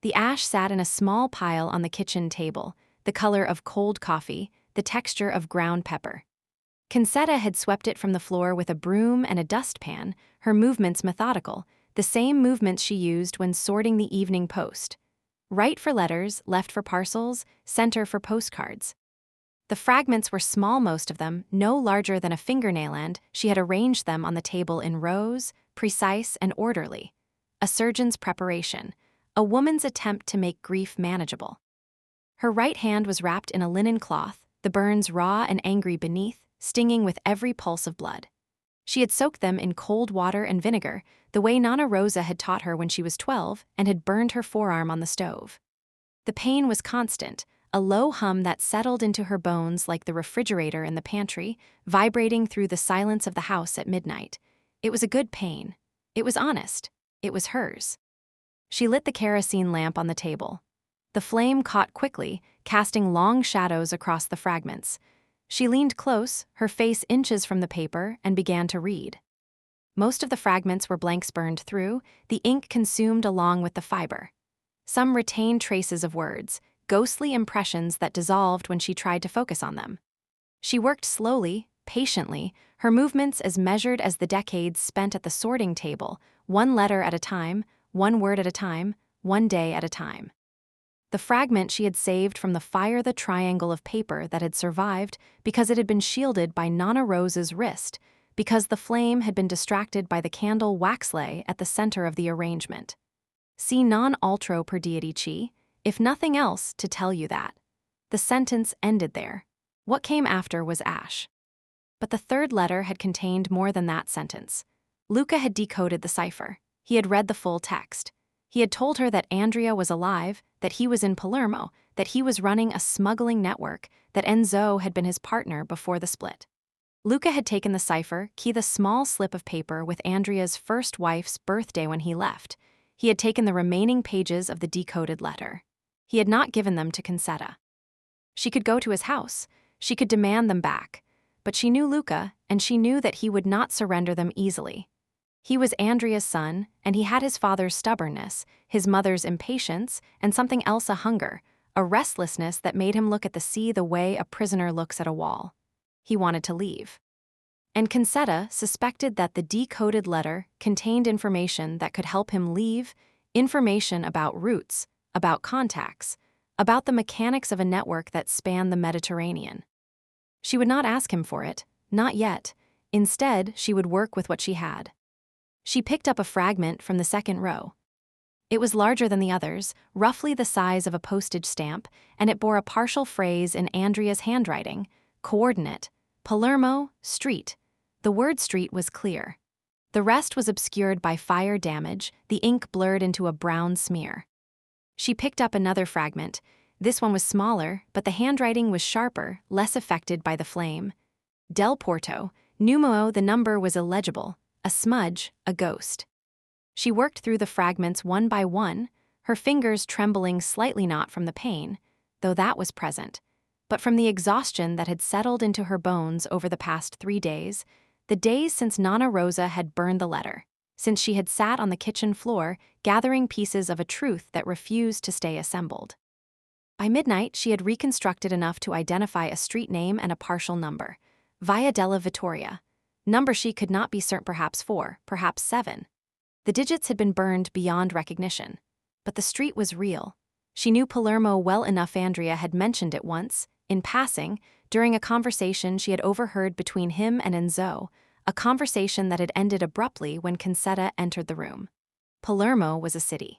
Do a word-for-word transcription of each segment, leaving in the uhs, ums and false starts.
The ash sat in a small pile on the kitchen table, the color of cold coffee, the texture of ground pepper. Concetta had swept it from the floor with a broom and a dustpan, her movements methodical, the same movements she used when sorting the Evening Post. Right for letters, left for parcels, center for postcards. The fragments were small, most of them, no larger than a fingernail end. She had arranged them on the table in rows, precise and orderly. A surgeon's preparation, a woman's attempt to make grief manageable. Her right hand was wrapped in a linen cloth, the burns raw and angry beneath, stinging with every pulse of blood. She had soaked them in cold water and vinegar, the way Nana Rosa had taught her when she was twelve, and had burned her forearm on the stove. The pain was constant, a low hum that settled into her bones like the refrigerator in the pantry, vibrating through the silence of the house at midnight. It was a good pain. It was honest. It was hers. She lit the kerosene lamp on the table. The flame caught quickly, casting long shadows across the fragments. She leaned close, her face inches from the paper, and began to read. Most of the fragments were blanks burned through, the ink consumed along with the fiber. Some retained traces of words, ghostly impressions that dissolved when she tried to focus on them. She worked slowly, patiently, her movements as measured as the decades spent at the sorting table, one letter at a time, one word at a time, one day at a time. The fragment she had saved from the fire the triangle of paper that had survived because it had been shielded by Nana Rosa's wrist, because the flame had been distracted by the candle waxlay at the center of the arrangement. Si non altro per dieci, if nothing else to tell you that. The sentence ended there. What came after was ash. But the third letter had contained more than that sentence. Luca had decoded the cipher. He had read the full text. He had told her that Andrea was alive, that he was in Palermo, that he was running a smuggling network, that Enzo had been his partner before the split. Luca had taken the cipher, key the small slip of paper with Andrea's first wife's birthday when he left. He had taken the remaining pages of the decoded letter. He had not given them to Concetta. She could go to his house. She could demand them back. But she knew Luca, and she knew that he would not surrender them easily. He was Andrea's son, and he had his father's stubbornness, his mother's impatience, and something else, a hunger, a restlessness that made him look at the sea the way a prisoner looks at a wall. He wanted to leave. And Concetta suspected that the decoded letter contained information that could help him leave, information about routes, about contacts, about the mechanics of a network that spanned the Mediterranean. She would not ask him for it, not yet. Instead, she would work with what she had. She picked up a fragment from the second row. It was larger than the others, roughly the size of a postage stamp, and it bore a partial phrase in Andrea's handwriting, coordinate, Palermo, street. The word street was clear. The rest was obscured by fire damage, the ink blurred into a brown smear. She picked up another fragment. This one was smaller, but the handwriting was sharper, less affected by the flame. Del Porto, numero, the number was illegible, a smudge, a ghost. She worked through the fragments one by one, her fingers trembling slightly, not from the pain, though that was present, but from the exhaustion that had settled into her bones over the past three days, the days since Nana Rosa had burned the letter, since she had sat on the kitchen floor gathering pieces of a truth that refused to stay assembled. By midnight, she had reconstructed enough to identify a street name and a partial number, Via della Vittoria. Number she could not be certain, perhaps four, perhaps seven. The digits had been burned beyond recognition. But the street was real. She knew Palermo well enough. Andrea had mentioned it once, in passing, during a conversation she had overheard between him and Enzo, a conversation that had ended abruptly when Concetta entered the room. Palermo was a city.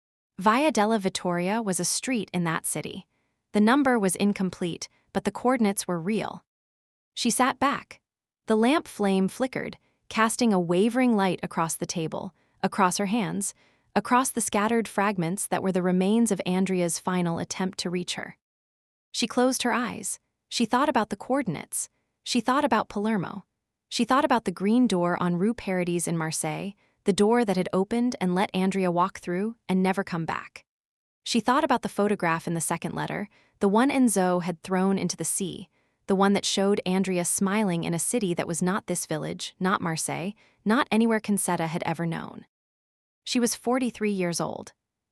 Via della Vittoria was a street in that city. The number was incomplete, but the coordinates were real. She sat back. The lamp flame flickered, casting a wavering light across the table, across her hands, across the scattered fragments that were the remains of Andrea's final attempt to reach her. She closed her eyes. She thought about the coordinates. She thought about Palermo. She thought about the green door on Rue Paradis in Marseille, the door that had opened and let Andrea walk through and never come back. She thought about the photograph in the second letter, the one Enzo had thrown into the sea, the one that showed Andrea smiling in a city that was not this village, not Marseille, not anywhere Concetta had ever known. She was forty-three years old.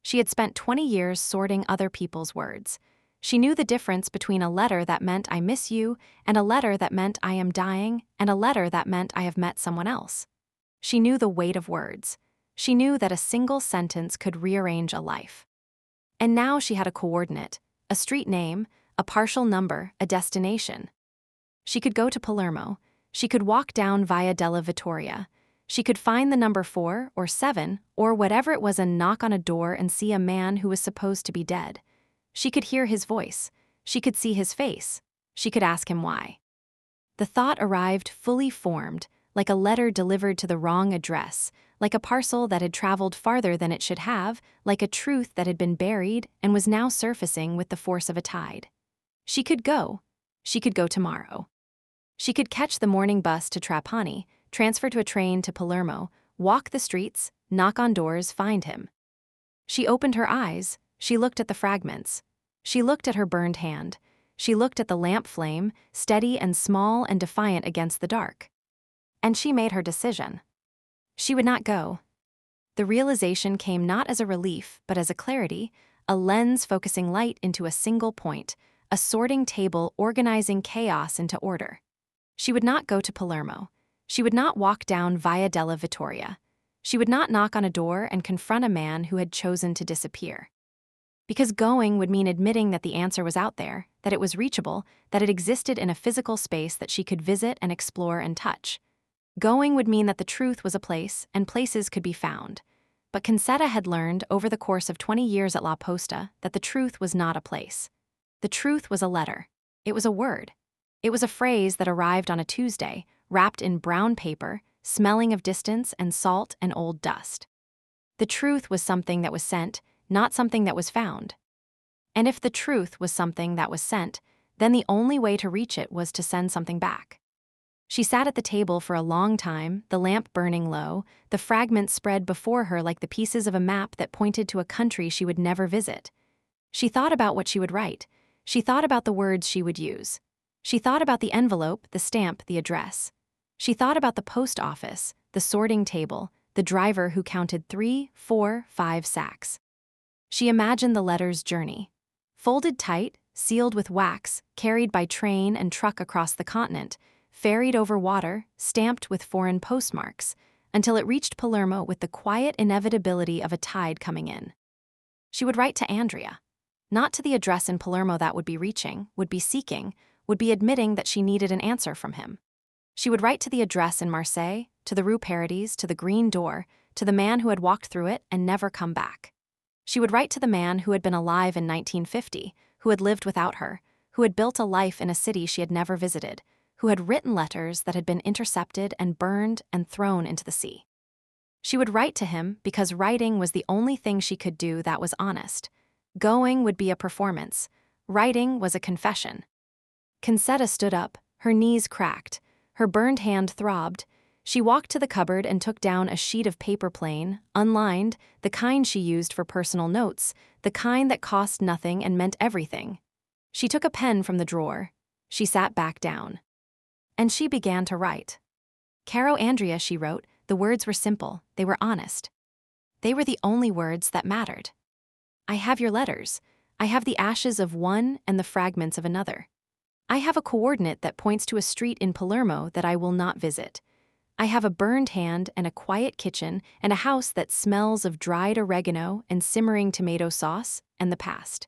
She had spent twenty years sorting other people's words. She knew the difference between a letter that meant I miss you and a letter that meant I am dying and a letter that meant I have met someone else. She knew the weight of words. She knew that a single sentence could rearrange a life. And now she had a coordinate, a street name, a partial number, a destination. She could go to Palermo. She could walk down Via della Vittoria. She could find the number four or seven or whatever it was and knock on a door and see a man who was supposed to be dead. She could hear his voice. She could see his face. She could ask him why. The thought arrived fully formed, like a letter delivered to the wrong address, like a parcel that had traveled farther than it should have, like a truth that had been buried and was now surfacing with the force of a tide. She could go. She could go tomorrow. She could catch the morning bus to Trapani, transfer to a train to Palermo, walk the streets, knock on doors, find him. She opened her eyes. She looked at the fragments. She looked at her burned hand. She looked at the lamp flame, steady and small and defiant against the dark. And she made her decision. She would not go. The realization came not as a relief, but as a clarity, a lens focusing light into a single point, a sorting table organizing chaos into order. She would not go to Palermo. She would not walk down Via della Vittoria. She would not knock on a door and confront a man who had chosen to disappear. Because going would mean admitting that the answer was out there, that it was reachable, that it existed in a physical space that she could visit and explore and touch. Going would mean that the truth was a place, and places could be found. But Concetta had learned over the course of twenty years at La Posta that the truth was not a place. The truth was a letter. It was a word. It was a phrase that arrived on a Tuesday, wrapped in brown paper, smelling of distance and salt and old dust. The truth was something that was sent, not something that was found. And if the truth was something that was sent, then the only way to reach it was to send something back. She sat at the table for a long time, the lamp burning low, the fragments spread before her like the pieces of a map that pointed to a country she would never visit. She thought about what she would write. She thought about the words she would use. She thought about the envelope, the stamp, the address. She thought about the post office, the sorting table, the driver who counted three, four, five sacks. She imagined the letter's journey. Folded tight, sealed with wax, carried by train and truck across the continent, ferried over water, stamped with foreign postmarks, until it reached Palermo with the quiet inevitability of a tide coming in. She would write to Andrea. Not to the address in Palermo that would be reaching, would be seeking, would be admitting that she needed an answer from him. She would write to the address in Marseille, to the Rue Paradis, to the Green Door, to the man who had walked through it and never come back. She would write to the man who had been alive in nineteen fifty, who had lived without her, who had built a life in a city she had never visited, who had written letters that had been intercepted and burned and thrown into the sea. She would write to him because writing was the only thing she could do that was honest. Going would be a performance. Writing was a confession. Concetta stood up, her knees cracked, her burned hand throbbed. She walked to the cupboard and took down a sheet of paper plain, unlined, the kind she used for personal notes, the kind that cost nothing and meant everything. She took a pen from the drawer. She sat back down. And she began to write. Caro Andrea, she wrote, the words were simple, they were honest. They were the only words that mattered. I have your letters. I have the ashes of one and the fragments of another. I have a coordinate that points to a street in Palermo that I will not visit. I have a burned hand and a quiet kitchen and a house that smells of dried oregano and simmering tomato sauce and the past.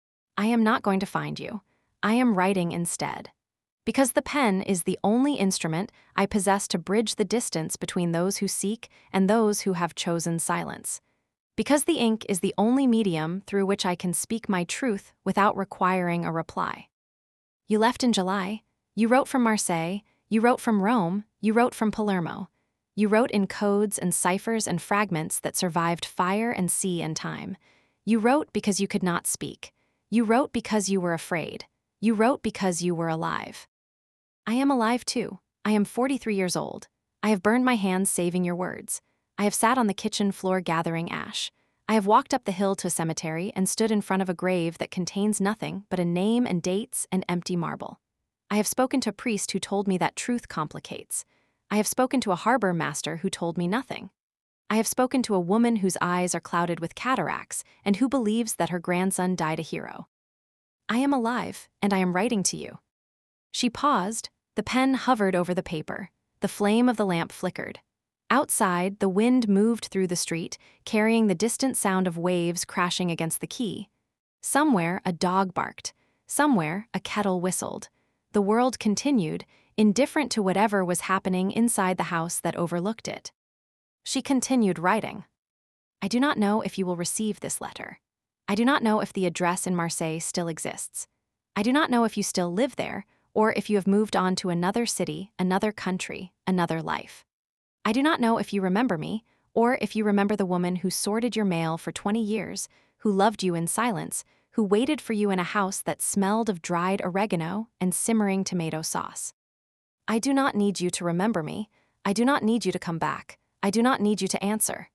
I am not going to find you. I am writing instead. Because the pen is the only instrument I possess to bridge the distance between those who seek and those who have chosen silence. Because the ink is the only medium through which I can speak my truth without requiring a reply. You left in July. You wrote from Marseille. You wrote from Rome. You wrote from Palermo. You wrote in codes and ciphers and fragments that survived fire and sea and time. You wrote because you could not speak. You wrote because you were afraid. You wrote because you were alive. I am alive too. I am forty-three years old. I have burned my hands saving your words. I have sat on the kitchen floor gathering ash. I have walked up the hill to a cemetery and stood in front of a grave that contains nothing but a name and dates and empty marble. I have spoken to a priest who told me that truth complicates. I have spoken to a harbor master who told me nothing. I have spoken to a woman whose eyes are clouded with cataracts and who believes that her grandson died a hero. I am alive, and I am writing to you." She paused. The pen hovered over the paper. The flame of the lamp flickered. Outside, the wind moved through the street, carrying the distant sound of waves crashing against the quay. Somewhere, a dog barked. Somewhere, a kettle whistled. The world continued, indifferent to whatever was happening inside the house that overlooked it. She continued writing. "I do not know if you will receive this letter. I do not know if the address in Marseille still exists. I do not know if you still live there, or if you have moved on to another city, another country, another life. I do not know if you remember me, or if you remember the woman who sorted your mail for twenty years, who loved you in silence, who waited for you in a house that smelled of dried oregano and simmering tomato sauce. I do not need you to remember me. I do not need you to come back. I do not need you to answer.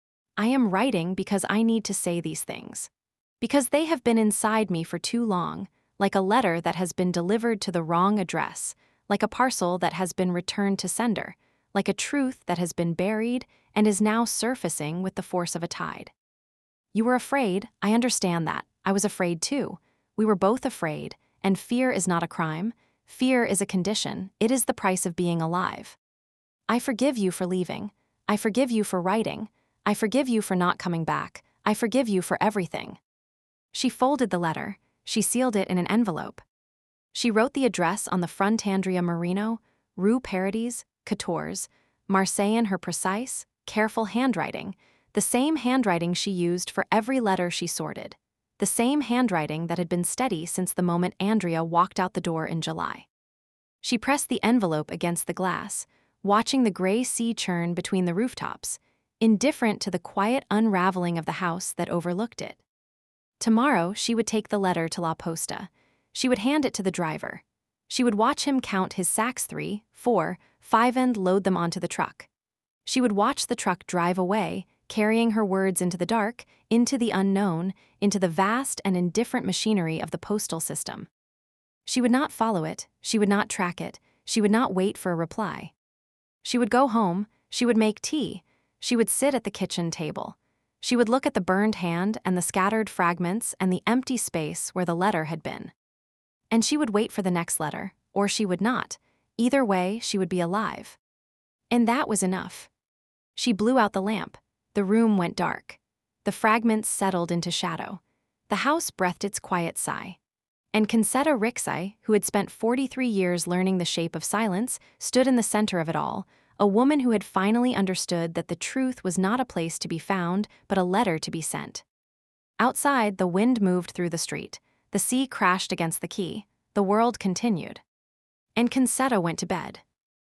I am writing because I need to say these things. Because they have been inside me for too long, like a letter that has been delivered to the wrong address, like a parcel that has been returned to sender, like a truth that has been buried and is now surfacing with the force of a tide. You were afraid, I understand that. I was afraid too. We were both afraid, and fear is not a crime. Fear is a condition. It is the price of being alive. I forgive you for leaving. I forgive you for writing. I forgive you for not coming back. I forgive you for everything." She folded the letter. She sealed it in an envelope. She wrote the address on the front: Andrea Marino, Rue Paradis, quatorze, Marseille, in her precise, careful handwriting, the same handwriting she used for every letter she sorted, the same handwriting that had been steady since the moment Andrea walked out the door in July. She pressed the envelope against the glass, watching the gray sea churn between the rooftops, indifferent to the quiet unraveling of the house that overlooked it. Tomorrow, she would take the letter to La Posta. She would hand it to the driver. She would watch him count his sacks three, four, five and load them onto the truck. She would watch the truck drive away, carrying her words into the dark, into the unknown, into the vast and indifferent machinery of the postal system. She would not follow it, she would not track it, she would not wait for a reply. She would go home, she would make tea, she would sit at the kitchen table. She would look at the burned hand and the scattered fragments and the empty space where the letter had been. And she would wait for the next letter, or she would not. Either way, she would be alive. And that was enough. She blew out the lamp. The room went dark. The fragments settled into shadow. The house breathed its quiet sigh. And Concetta Rixai, who had spent forty-three years learning the shape of silence, stood in the center of it all, a woman who had finally understood that the truth was not a place to be found, but a letter to be sent. Outside, the wind moved through the street. The sea crashed against the quay. The world continued. And Concetta went to bed.